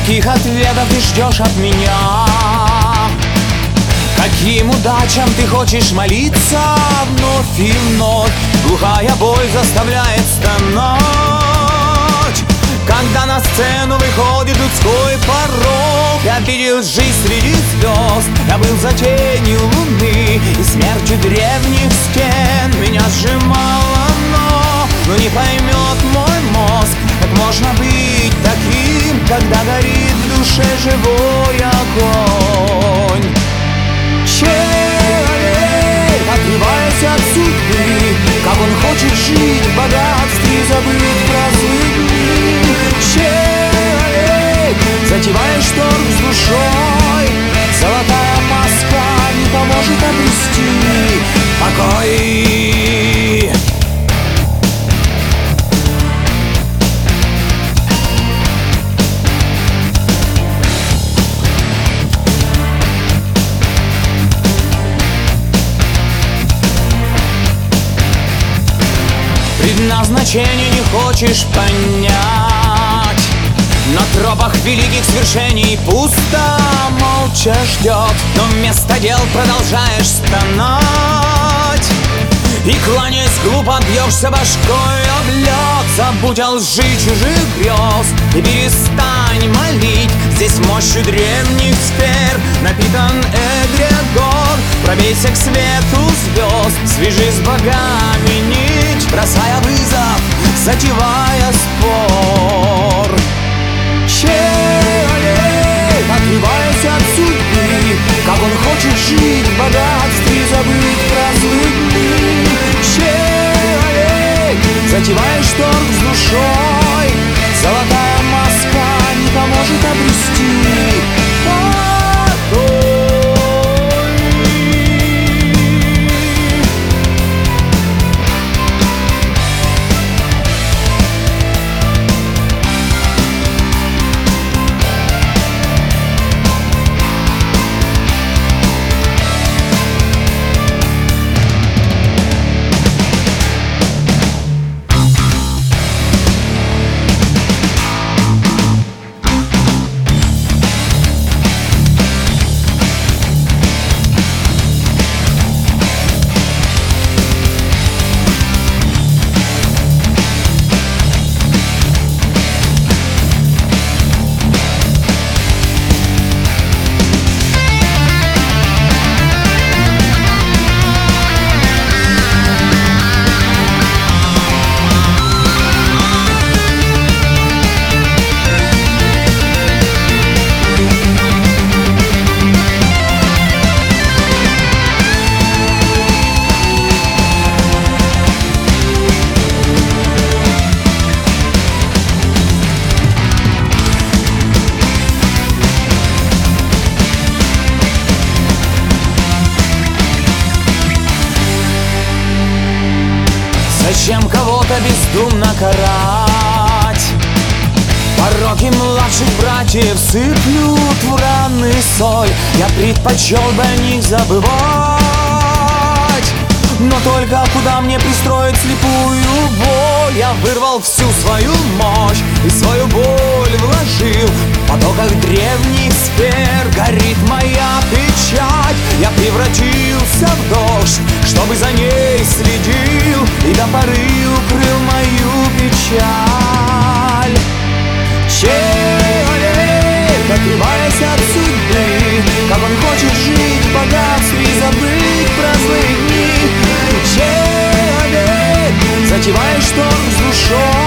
Каких ответов ты ждешь от меня? Каким удачам ты хочешь молиться? Вновь и вновь глухая боль заставляет стонать. Когда на сцену выходит людской порог, я видел жизнь среди звезд, я был за тенью луны и смертью древних стен. Меня сжимало но не поймет мой мозг, как можно быть таким, когда горит в душе живой огонь. Человек, отрываясь от судьбы, как он хочет жить в богатстве и забыть про злые дни. Человек, затевая шторм с душой, золотая маска не поможет обрести покой. Предназначение не хочешь понять. На тропах великих свершений пусто, молча ждет, но вместо дел продолжаешь стонать. И кланяясь глупо бьешься башкой об лед. Забудь о лжи чужих грез и перестань молить. Здесь мощью древних сфер напитан эгрегор. Пробейся к свету звезд, свяжись с богами нить, бросая вызов, затевая спор. Человек, отрываясь от судьбы, как он хочет жить в богатстве и забыть про злые дни. Человек, затевая шторм с душой, золотая маска не поможет обрести покой. Зачем кого-то бездумно карать? Пороки младших братьев сыплют в раны соль. Я предпочел бы о них забывать. Но только куда мне пристроить слепую боль? Я вырвал всю свою мощь и свою боль вложил. В потоках древних сфер горит моя печать. Я превратился в дождь, чтобы за ней следил, и до поры укрыл мою печаль. Человек, отрываясь от судьбы, как он хочет жить в богатстве и забыть про злые дни. Человек, затевая шторм с душой,